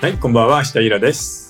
はい、こんばんは、下平です。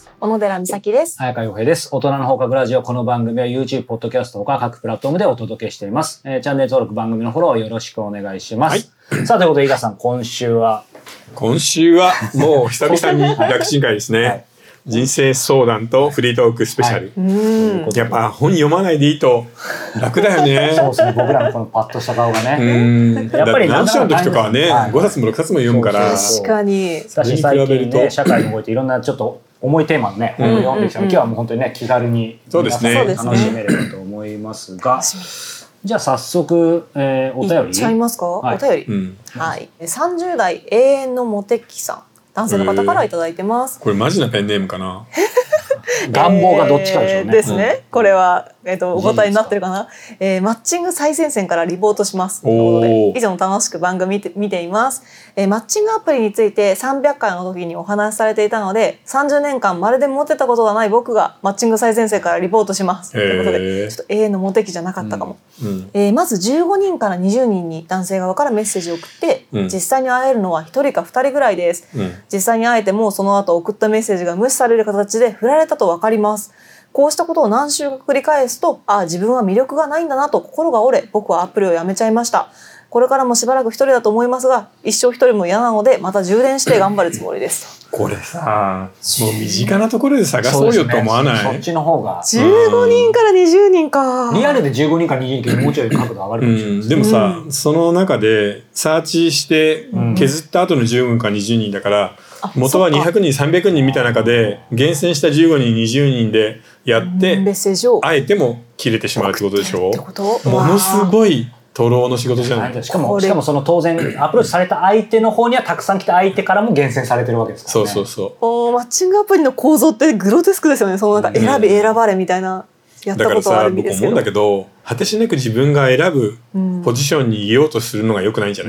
小野寺美咲です。 早川洋平です。大人の放課後ラジオ。この番組は YouTube、ポッドキャストほか各プラットフォームでお届けしています。チャンネル登録、番組のフォローよろしくお願いします。はい、さあ、ということで、伊賀さん、今週はもう久々に楽ちん会ですね。はい、人生相談とフリートークスペシャル。はい、やっぱ本読まないでいいと楽だよね。 そうですね。僕らのこのパッとした顔がね。 やっぱり何章の時とかはね、5冊も6冊も読むから。 確かに。 私最近ね、社会においていろんなちょっと重いテーマのね、本を読んできたので、今日はもう本当にね、気軽に楽しめればと思いますが。じゃあ早速、お便りいっちゃいますか、はい、お便り、はい、30代永遠のモテ期さん、男性の方からいただいてます。 これマジなペンネームかな。 願望がどっちかでしょうね。 ですね。これはお答えになってるかな。マッチング最前線からリポートします。ということで、以上楽しく番組見ています。マッチングアプリについて300回の時にお話しされていたので、30年間まるでモテたことがない僕がマッチング最前線からリポートします。ということで、ちょっと永遠のモテ期じゃなかったかも。まず15人から20人に男性側からメッセージを送って、実際に会えるのは1人か2人ぐらいです。実際に会えてもその後送ったメッセージが無視される形で振られたと分かります。こうしたことを何週か繰り返すと、自分は魅力がないんだなと心が折れ、僕はアプリをやめちゃいました。これからもしばらく一人だと思いますが、一生一人も嫌なのでまた充電して頑張るつもりです。 これさ、もう身近なところで探そうよと思わない？ そっちの方が。 15人から20人か。 リアルで15人から20人もうちょい角度上がるかもしれない。 でもさ、その中でサーチして削った後の15人から20人だから、元は200人300人見た中で厳選した15人20人でやってメッセージをあえても切れてしまうってことでしょ。ものすごい徒労の仕事じゃない。 しかもその当然アプローチされた相手の方にはたくさん来た相手からも厳選されてるわけですからね。 そうマッチングアプリの構造ってグロテスクですよね。そのなんか選ばれみたいな、やったことあるんですけど。 だからさ、僕思うんだけど、果てしなく自分が選ぶポジションにいようとするのが良くないんじゃない？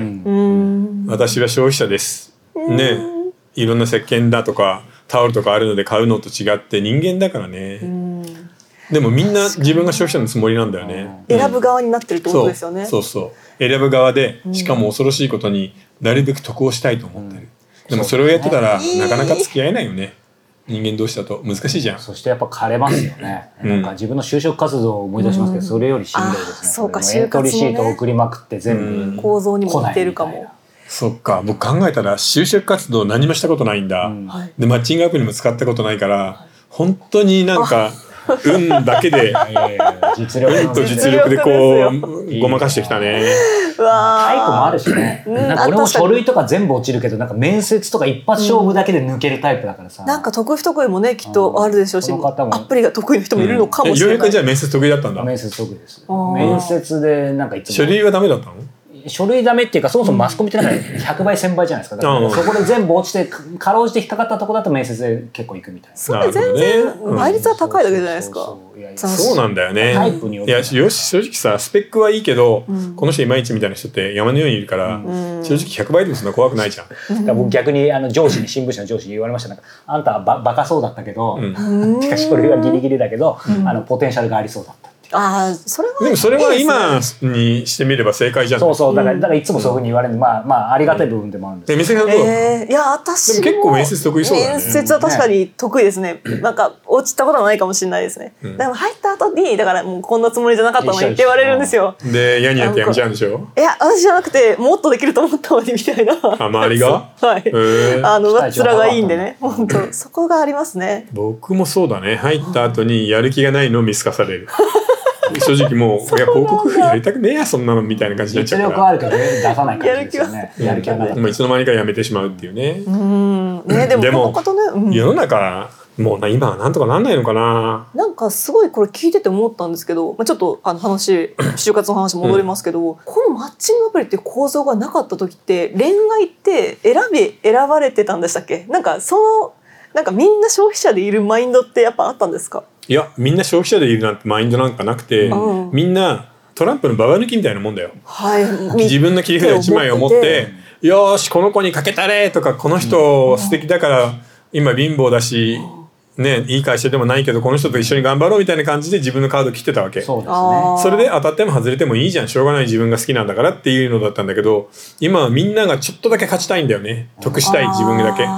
私は消費者ですね。いろんな石鹸だとかタオルとかあるので買うのと違って人間だからね。でもみんな自分が消費者のつもりなんだよね。 選ぶ側になってるってことですよね。 そう選ぶ側で、しかも恐ろしいことになるべく得をしたいと思ってる。でもそれをやってたらなかなか付き合えないよね。人間同士だと難しいじゃん。 そしてやっぱ枯れますよね。なんか自分の就職活動を思い出しますけど、それよりしんどいですね。 そうか、 エントリーシートを送りまくって全部構造にも似てるかも。 そっか、僕考えたら就職活動何もしたことないんだ。でマッチングアプリも使ったことないから、本当になんか運だけで運と実力でこうごまかしてきたね。 タイプもあるしね。なんか俺も書類とか全部落ちるけど、なんか面接とか一発勝負だけで抜けるタイプだからさ。 なんか得意不得意もねきっとあるでしょうし、アプリが得意な人もいるのかもしれない。 ようやくじゃあ面接得意だったんだ。 面接得意です。面接でなんかいつも書類はダメだったの？ 書類ダメっていうか、そもそもマスコミってなんか100倍1000倍じゃないですか。だからそこで全部落ちてかろうじて引っかかったとこだと面接で結構いくみたいな。 それ全然倍率は高いだけじゃないですか。 そうなんだよね。 タイプによる。 いや正直さ、スペックはいいけど、この人いまいちみたいな人って山のようにいるから、正直100倍でもそんな怖くないじゃん。 僕逆に上司に、新聞社の上司に言われました。なんかあんたはバカそうだったけど、しかしこれはギリギリだけど、ポテンシャルがありそうだった。 それはでもそれは今にしてみれば正解じゃん。 そうだからいつもそういうふうに言われるんで、まあありがたい部分でもあるんですけど。 店さんどうだったの？ いや私でも結構面接得意そうだね。 面接は確かに得意ですね。なんか落ちたことはないかもしれないですね。でも入った後にだからもうこんなつもりじゃなかったのにって言われるんですよ。 で嫌になってやめちゃうんでしょ？ いや私じゃなくてもっとできると思ったのにみたいな。 周りが？ はい。上っ面がいいんでね。本当そこがありますね。 僕もそうだね。入った後にやる気がないのを見透かされる。正直もう広告やりたくねえやそんなのみたいな感じになっちゃうから。 実力はあるけど出さない感じですよね。やる気はない。 いつの間にかやめてしまうっていうね。 でも世の中もう今はなんとかなんないのかな。 なんかすごいこれ聞いてて思ったんですけど、ちょっと就活の話戻りますけど、このマッチングアプリっていう構造がなかった時って恋愛って選ばれてたんでしたっけ？なんかみんな消費者でいるマインドってやっぱあったんですか？ いやみんな消費者でいるなんてマインドなんかなくて、みんなトランプのババ抜きみたいなもんだよ。自分の切り札1枚を持ってよーしこの子にかけたれとか、この人素敵だから今貧乏だしね、いい会社でもないけどこの人と一緒に頑張ろうみたいな感じで自分のカード切ってたわけ。 そうですね。 それで当たっても外れてもいいじゃん、しょうがない、自分が好きなんだからっていうのだったんだけど、今はみんながちょっとだけ勝ちたいんだよね。得したい自分だけ。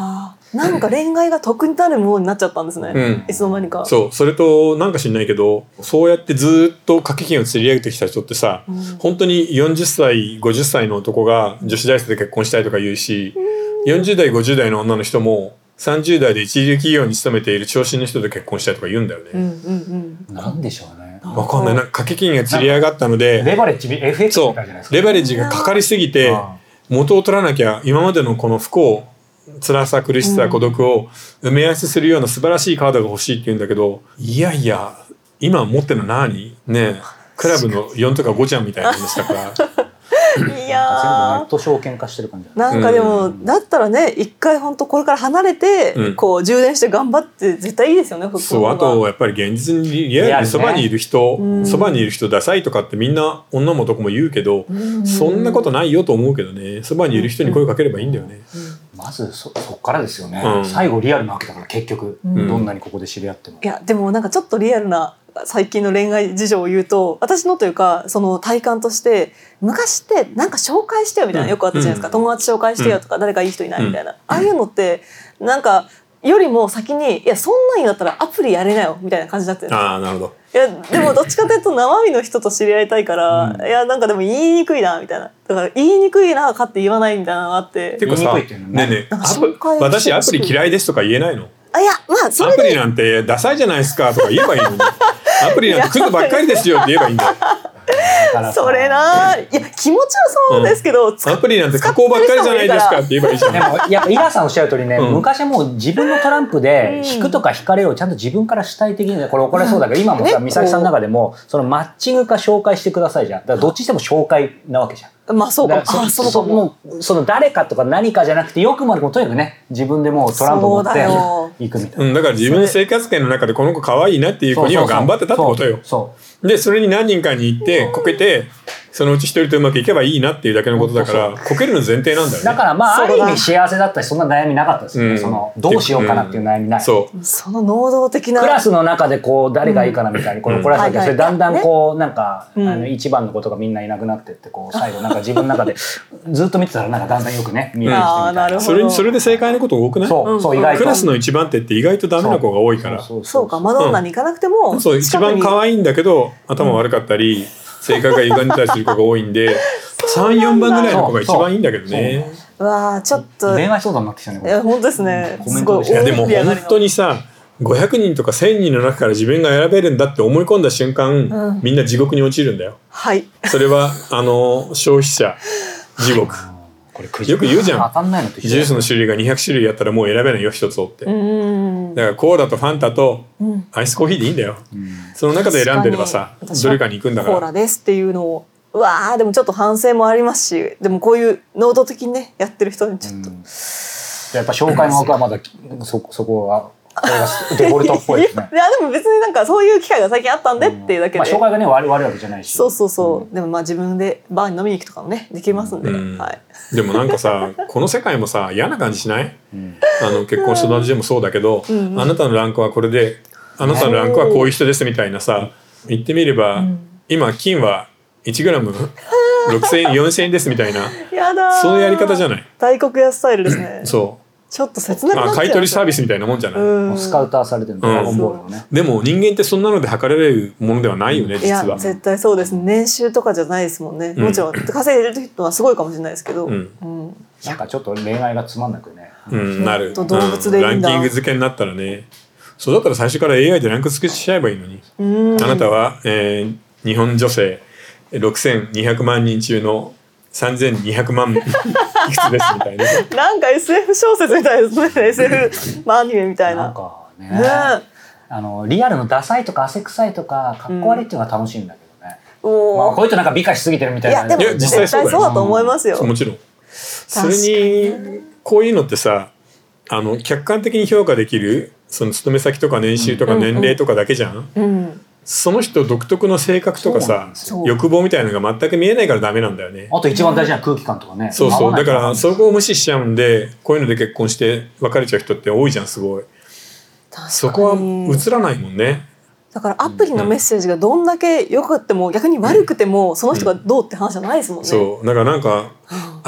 なんか恋愛が得になるものになっちゃったんですね、いつの間にか。 そうそれとなんか知んないけど、そうやってずっと掛け金を釣り上げてきた人ってさ、本当に40歳50歳の男が女子大生で結婚したいとか言うし、40代50代の女の人も30代で一流企業に勤めている長身の人と結婚したいとか言うんだよね。 なんでしょうね。 わかんない。なんか掛け金が釣り上がったので、 レバレッジ FX みたいじゃないですか。 レバレッジがかかりすぎて元を取らなきゃ今までのこの不幸、辛さ苦しさ孤独を埋め合わせするような素晴らしいカードが欲しいって言うんだけど、いやいや今持ってるの何ね、クラブの4とか5ちゃんみたいな話だからいや全部ネット証券化してる感じ。 なんかでも、だったらね、一回本当これから離れて、こう充電して頑張って絶対いいですよね。 そう、あとやっぱり現実にリアルにそばにいる人、そばにいる人ダサいとかってみんな女も男も言うけど、そんなことないよと思うけどね。そばにいる人に声かければいいんだよね。 まずそっからですよね、最後リアルなわけだから結局、どんなにここで知り合っても。 いやでもなんかちょっとリアルな最近の恋愛事情を言うと、私のというかその体感として、昔ってなんか紹介してよみたいなよくあったじゃないですか、友達紹介してよとか、誰かいい人いないみたいな、ああいうのってなんかよりも先に、いやそんなんだったらアプリやれなよみたいな感じだったんですよ。 ああ、なるほど。 いやでもどっちかというと生身の人と知り合いたいから、いやなんかでも言いにくいなみたいな、だから言いにくいなかって言わないみたいなのがあって。 てかさ、ねえねえ、私アプリ嫌いですとか言えないの？ あ、いやまあそれでアプリなんてダサいじゃないですかとか言えばいいのに、アプリなんてクズばっかりですよって言えばいいんだよ。 それな、いや気持ちはそうですけど、 アプリなんて加工ばっかりじゃないですかって言えばいいじゃん。 でもやっぱイラさんおっしゃる通りね、昔はもう自分のトランプで引くとか引かれをちゃんと自分から主体的に、これ怒られそうだけど、今もさ美咲さんの中でもそのマッチングか紹介してくださいじゃん。だからどっちしても紹介なわけじゃん。 まあそうか、 もうその誰かとか何かじゃなくて、よくまでもとにかくね、自分でもうトランプ持っていくみたいな。 だから自分の生活圏の中でこの子可愛いなっていう子には頑張ってたってことよ。でそれに何人かに行ってこけて、そのうち一人とうまくいけばいいなっていうだけのことだから、こけるの前提なんだよね。 だからまあある意味幸せだったし、そんな悩みなかったですよね。そのどうしようかなっていう悩みない。 その能動的なクラスの中でこう誰がいいかなみたいにこれ怒られたけど、それだんだんこうなんか一番のことがみんないなくなってって、こう最後なんか自分の中でずっと見てたらなんかだんだんよくね見えてきてみたいな。 それで正解のこと多くない？ そう意外とクラスの一番手って意外とダメな子が多いから。 そうか、マドンナに行かなくてもそう、一番可愛いんだけど頭悪かったり性格が歪んでたりする子が多いんで3、4番ぐらいの子が一番いいんだけどね。 わあ、ちょっと恋愛相談になってきたね。 いや本当ですね。すごい。 いやでも本当にさ、500人とか1000人の中から自分が選べるんだって思い込んだ瞬間、みんな地獄に落ちるんだよ。 はい。 それは消費者地獄。よく言うじゃん。ジュースの種類が200種類やったらもう選べないよ一つをって。だからコーラとファンタとアイスコーヒーでいいんだよ。その中で選んでればさ、どれかに行くんだから。 コーラですっていうのを、うわーでもちょっと反省もありますし、でもこういう能動的にねやってる人にちょっと、 やっぱ紹介の枠はまだそこは。これがデフォルトっぽいですね。 いやでも別になんかそういう機会が最近あったんでっていうだけで、 紹介がね悪いわけじゃないし。 そう、でもまあ自分でバーに飲みに行くとかもねできますんで、はい。 でもなんかさ、この世界もさ嫌な感じしない？結婚した同じでもそうだけど、あなたのランクはこれで、あなたのランクはこういう人ですみたいなさ、言ってみれば今金は1グラム6000円4000円ですみたいな、 やだ、 そういうやり方じゃない？ 大黒屋スタイルですね。 そう。 ちょっと切なくなっちゃう。 買い取りサービスみたいなもんじゃない？ スカウターされてるドラゴンボールのね。 でも人間ってそんなので測れるものではないよね、実は。 いや絶対そうです。年収とかじゃないですもんね。もちろん稼いでる人はすごいかもしれないですけど、 なんかちょっと恋愛がつまんなくね。 なる。 動物でいいんだ。 ランキング付けになったらね。そうだったら最初から AI でランク付けしちゃえばいいのに。あなたは日本女性6200万人中の3200万いくつですみたいな。 なんか SF 小説みたいですね。SF アニメみたいな。 なんかね、リアルのダサいとか汗臭いとかかっこ悪いっていうのが楽しいんだけどね。こういう人なんか美化しすぎてるみたいな。 いやでも実際そうだと思いますよ。 もちろん。それにこういうのってさ、客観的に評価できるその勤め先とか年収とか年齢とかだけじゃん。その人独特の性格とかさ、欲望みたいなのが全く見えないからダメなんだよね。 あと一番大事な空気感とかね。 そうだからそこを無視しちゃうんで、こういうので結婚して別れちゃう人って多いじゃん、すごい。そこは映らないもんね。 だからアプリのメッセージがどんだけ良くても逆に悪くてもその人がどうって話じゃないですもんね。 そうだからなんか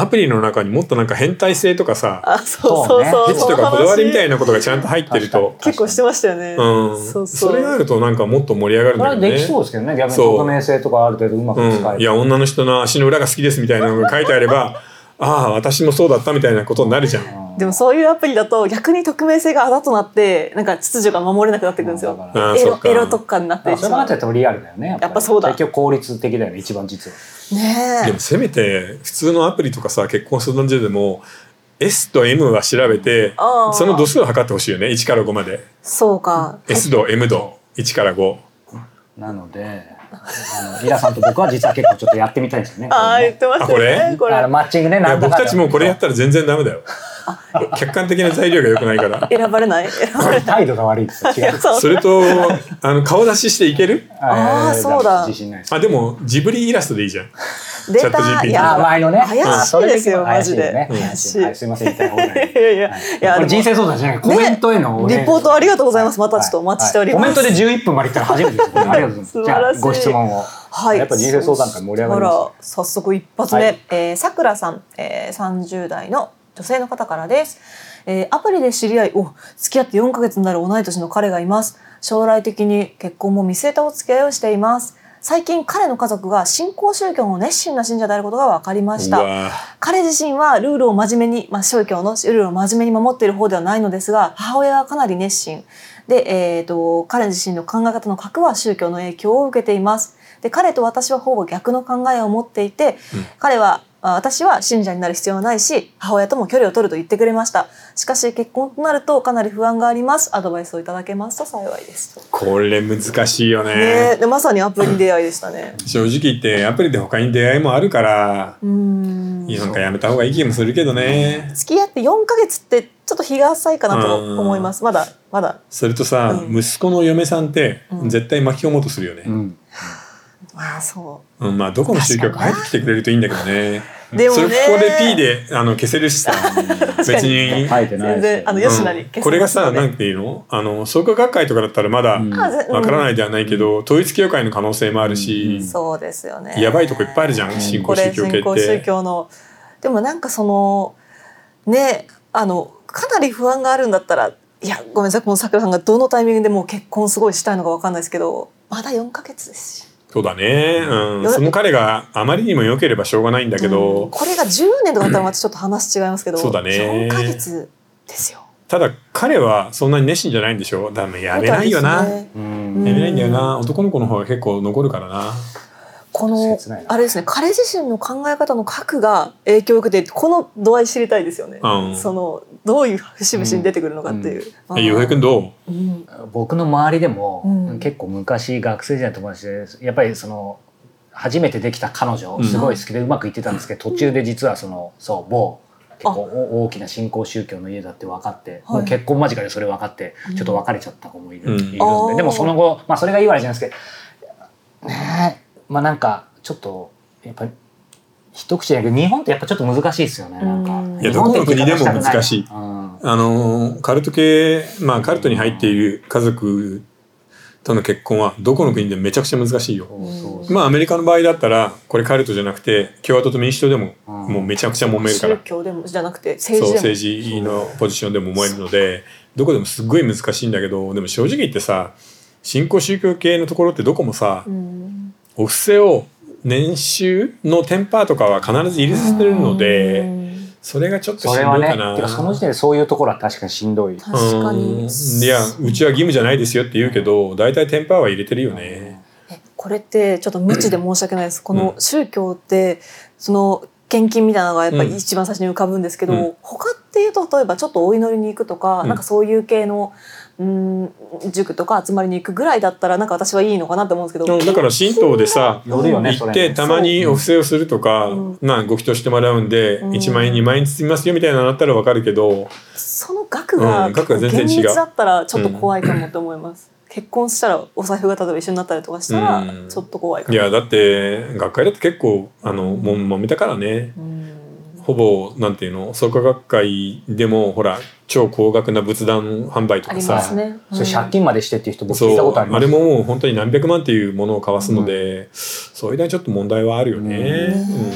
アプリの中にもっとなんか変態性とかさ、 そうケチとかこだわりみたいなことがちゃんと入ってると結構してましたよね。 それがあるとなんかもっと盛り上がるんだよね。 それはできそうですけどね、逆に匿名性とかある程度うまく使える。 いや女の人の足の裏が好きですみたいなのが書いてあればああ私もそうだったみたいなことになるじゃん。 でもそういうアプリだと逆に匿名性があだとなってなんか秩序が守れなくなってくるんですよ。エロ特化になってそれがあってもリアルだよね。 やっぱそうだ。 結局効率的だよね一番実は。 ねえ。 でもせめて普通のアプリとかさ結婚相談所でも S と M は調べてその度数を測ってほしいよね。1から5まで。 そうか。 S 度 M 度1から5。 なのでリラさんと僕は実は結構ちょっとやってみたいんですよね。 言ってましたね。 これマッチングね。 僕たちもこれやったら全然ダメだよ。客観的な材料が良くないから選ばれない態度が悪いですよ。違う。 それと顔出ししていける？ そうだ。 でもジブリイラストでいいじゃん。 データいや前のね怪しいですよマジで。 すいません言いたい方がいやこれ人生相談じゃないコメントへのリポートありがとうございます。またちょっとお待ちしております。 コメントで11分までいったら初めてです。ありがとうございます。じゃあご質問を。やっぱ人生相談会盛り上がります。 早速一発目さくらさん30代の女性の方からです。アプリで知り合い付き合って4ヶ月になる同い年の彼がいます。将来的に結婚も見据えたお付き合いをしています。最近彼の家族が新興宗教の熱心な信者であることが分かりました。彼自身はルールを真面目に、宗教のルールを真面目に守っている方ではないのですが母親はかなり熱心で、彼自身の考え方の核は宗教の影響を受けています。で彼と私はほぼ逆の考えを持っていて、彼は私は信者になる必要はないし母親とも距離を取ると言ってくれました。しかし結婚となるとかなり不安があります。アドバイスをいただけますと幸いです。 これ難しいよね。 でまさにアプリ出会いでしたね。 正直言ってアプリで他に出会いもあるからなんかやめた方がいい気もするけどね。 付き合って4ヶ月ってちょっと日が浅いかなと思います。まだそれとさ、息子の嫁さんって絶対巻き込もうとするよね。 そう 、どこの宗教か入ってきてくれるといいんだけどね。 でもねそれここで P で消せるしさ別に全然吉成これがさなんていうの創価学会とかだったらまだわからないではないけど、統一教会の可能性もあるし、 そうですよね。 やばいとこいっぱいあるじゃん、新興宗教系って。 新興宗教のでもなんかそのねかなり不安があるんだったらいやごめんなさいこのさくらさんがどのタイミングでもう結婚すごいしたいのかわかんないですけどまだ4ヶ月ですし。 そうだね、その彼があまりにも良ければしょうがないんだけど、 これが10年とかだったらまたちょっと話違いますけどそうだね 4ヶ月ですよ。 ただ彼はそんなに熱心じゃないんでしょ。だからやめないよな、やめないんだよな。男の子の方が結構残るからな。 このあれですね彼自身の考え方の核が影響を受けてこの度合い知りたいですよね、そのどういう節々に出てくるのかっていう。 洋平君どう？ 僕の周りでも、結構昔学生時代の友達でやっぱり初めてできた彼女すごい好きでうまくいってたんですけど、途中で実は某結構大きな新興宗教の家だって分かって、もう結婚間近でそれ分かってちょっと別れちゃった子もいるんで、でもその後それがいいわけじゃないですけどね。なんかちょっとやっぱり一口じゃないけど日本ってやっぱちょっと難しいですよね。なんかいやどこの国でも難しい。カルト系カルトに入っている家族との結婚はどこの国でもめちゃくちゃ難しいよ。アメリカの場合だったらこれカルトじゃなくて共和党と民主党でももうめちゃくちゃ揉めるから、 宗教でもじゃなくて政治のポジションでも揉めるのでどこでもすっごい難しいんだけど、でも正直言ってさ新興宗教系のところってどこもさ、お布施を年収の 10% とかは必ず入れさせるので、それがちょっとしんどいかな。 てかその時点でそういうところは確かにしんどい。 確かに。 いやうちは義務じゃないですよって言うけど大体 10% は入れてるよね。 これってちょっと無知で申し訳ないです。この宗教ってその献金みたいなのがやっぱり一番最初に浮かぶんですけど、他っていうと例えばちょっとお祈りに行くとか、なんかそういう系の塾とか集まりに行くぐらいだったらなんか私はいいのかなと思うんですけど、 だから神道でさ行ってたまにお布施をするとか、ご祈祷してもらうんで1万円2万円包みますよみたいなのだったら分かるけど、 その額が全然違う。 厳密だったらちょっと怖いかもと思います。結婚したらお財布が例えば一緒になったりとかしたらちょっと怖いかも。 いやだって学会だって結構揉めたからね。ほぼなんていうの創価学会でもほら超高額な仏壇販売とかさ、 それ借金までしてっていう人僕聞いたことあります。 あれももう本当に何百万っていうものを交わすので、そういうのはちょっと問題はあるよね。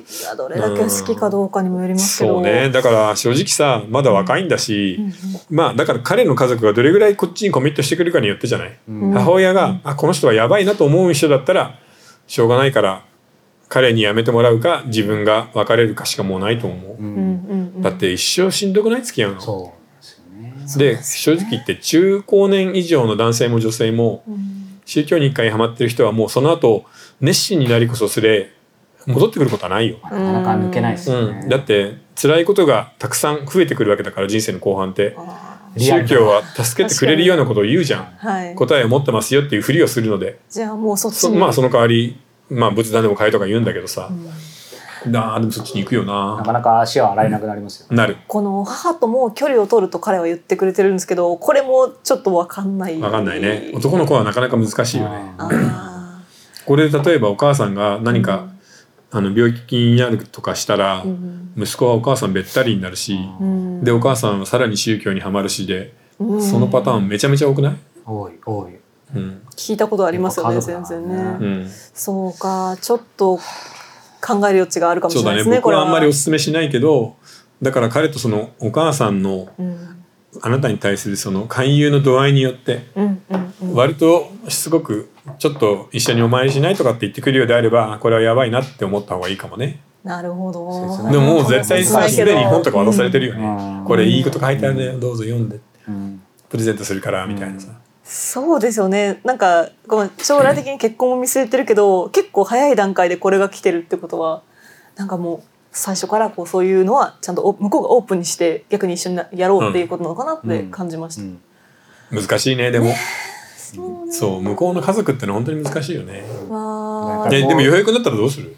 どれだけ好きかどうかにもよりますけど、 そうね、だから正直さまだ若いんだし、まあだから彼の家族がどれぐらいこっちにコミットしてくるかによってじゃない、母親がこの人はやばいなと思う人だったらしょうがないから彼に辞めてもらうか自分が別れるかしかもうないと思う、だって一生しんどくない付き合うの。そうで正直言って中高年以上の男性も女性も、宗教に一回ハマってる人はもうその後熱心になりこそすれ戻ってくることはないよ。 なかなか抜けないですよね、 だって辛いことがたくさん増えてくるわけだから人生の後半って。宗教は助けてくれるようなことを言うじゃん、はい、答えを持ってますよっていうふりをするので、 じゃあもうそっちにまあその代わり仏壇でも買えとか言うんだけどさ、でもそっちに行くよな。 なかなか足は洗えなくなりますよ、 なる。 この母とも距離を取ると彼は言ってくれてるんですけど、これもちょっと分かんない。 分かんないね。男の子はなかなか難しいよね。これで例えばお母さんが何か、病気になるとかしたら、息子はお母さんべったりになるし、でお母さんはさらに宗教にはまるしで、そのパターンめちゃめちゃ多くない？ 多い。 聞いたことありますよね、全然ね。そうか、ちょっと考える余地があるかもしれないですね。 僕はあんまりお勧めしないけど、だから彼とそのお母さんのあなたに対するその勧誘の度合いによって割としつこくちょっと一緒にお参りしないとかって言ってくるようであれば、これはやばいなって思った方がいいかもね。 なるほど。 でももう絶対さ、すでに本とか渡されてるよね。これいいこと書いてあるね、どうぞ読んでプレゼントするからみたいなさ。 そうですよね。なんか将来的に結婚を見据えてるけど、結構早い段階でこれが来てるってことは、なんかもう最初からそういうのはちゃんと向こうがオープンにして逆に一緒にやろうっていうことなのかなって感じました。 難しいね。でもそう向こうの家族ってのは本当に難しいよね。でも予約になったらどうする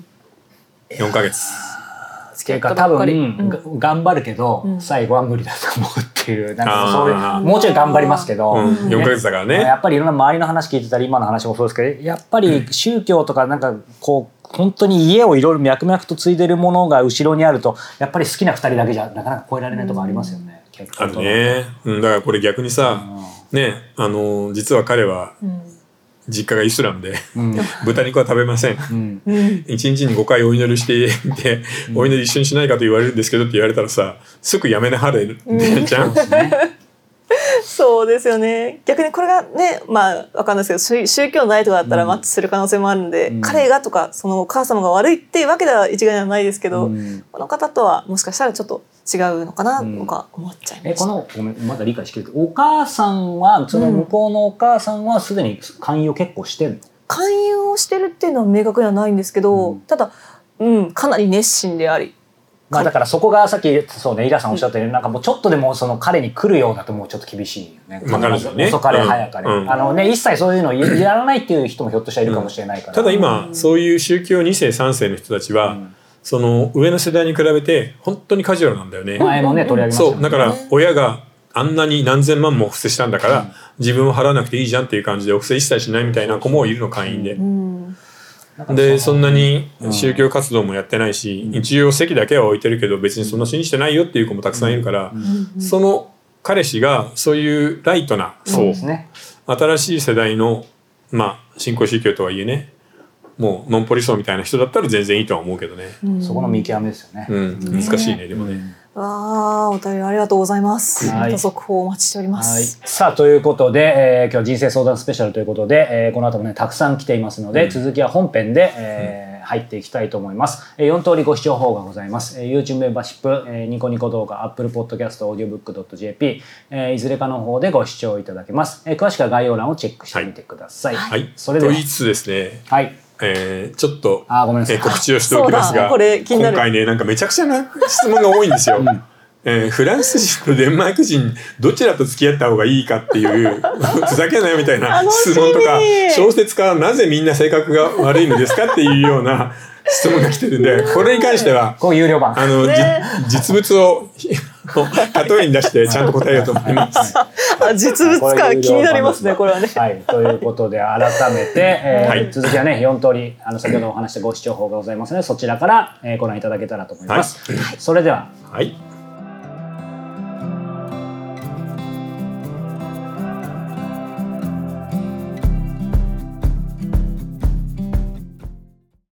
？4ヶ月っていうか多分頑張るけど最後は無理だと思うっていう、なんかそういうもうちょい頑張りますけど、 4ヶ月だからね。 やっぱりいろんな周りの話聞いてたり今の話もそうですけど、やっぱり宗教とかなんかこう本当に家をいろいろ脈々と継いでるものが後ろにあると、やっぱり好きな2人だけじゃなかなか超えられないところありますよね。 あるね。だからこれ逆にさ、ね、実は彼は実家がイスラムで、豚肉は食べません。1日に5回お祈りしていて、お祈り一緒にしないかと言われるんですけどって言われたらさ、すぐやめなはれじゃん。 そうですよね。逆にこれがね、まあわかんないですけど、宗教のないとかだったらマッチする可能性もあるんで、彼がとかそのお母様が悪いっていうわけでは一概にはないですけど、この方とはもしかしたらちょっと違うのかなとか思っちゃいました。 ごめん、まだ理解しきれて、お母さんはその向こうのお母さんはすでに勧誘を結構してるの？ 勧誘をしてるっていうのは明確にはないんですけど、ただ、かなり熱心であり。 だからそこがさっきそうね、イラさんおっしゃったように、なんかもうちょっとでもその彼に来るようだともうちょっと厳しいよね。遅かれ早かれ、一切そういうのをやらないっていう人もひょっとしたらいるかもしれないから。 ただ今そういう宗教2世3世の人たちは、その上の世代に比べて本当にカジュアルなんだよね。 前もね取り上げましたよね。 そうだから親があんなに何千万もお布施したんだから、自分を払わなくていいじゃんっていう感じでお布施一切しないみたいな子もいるの、会員で。でそんなに宗教活動もやってないし、一応席だけは置いてるけど別にそんな信じてないよっていう子もたくさんいるから、その彼氏がそういうライトな新しい世代の新興宗教とはいえね、もうノンポリ層みたいな人だったら全然いいとは思うけどね。 そこの見極めですよね。 難しいね。でもね。 お便りありがとうございます。また速報お待ちしております。 さあということで、今日人生相談スペシャルということで、この後もねたくさん来ていますので、続きは本編で、入っていきたいと思います。4通りご視聴方法がございます。YouTube メンバーシップ、ニコニコ動画、Apple Podcast、Audiobook.jp、いずれかの方でご視聴いただけます。詳しくは概要欄をチェックしてみてください。 それではと言いつつですね。ちょっと告知をしておきますが、今回ねなんかめちゃくちゃな質問が多いんですよ。フランス人とデンマーク人どちらと付き合った方がいいかっていうふざけないみたいな質問とか、小説家はなぜみんな性格が悪いのですかっていうような質問が来てるんで、これに関しては有料版実物を例えに出してちゃんと答えようと思います。 実物か気になりますねこれはね。 ということで改めて、続きはね4通り先ほどお話したご視聴法がございますので、そちらからご覧いただけたらと思います。それでは。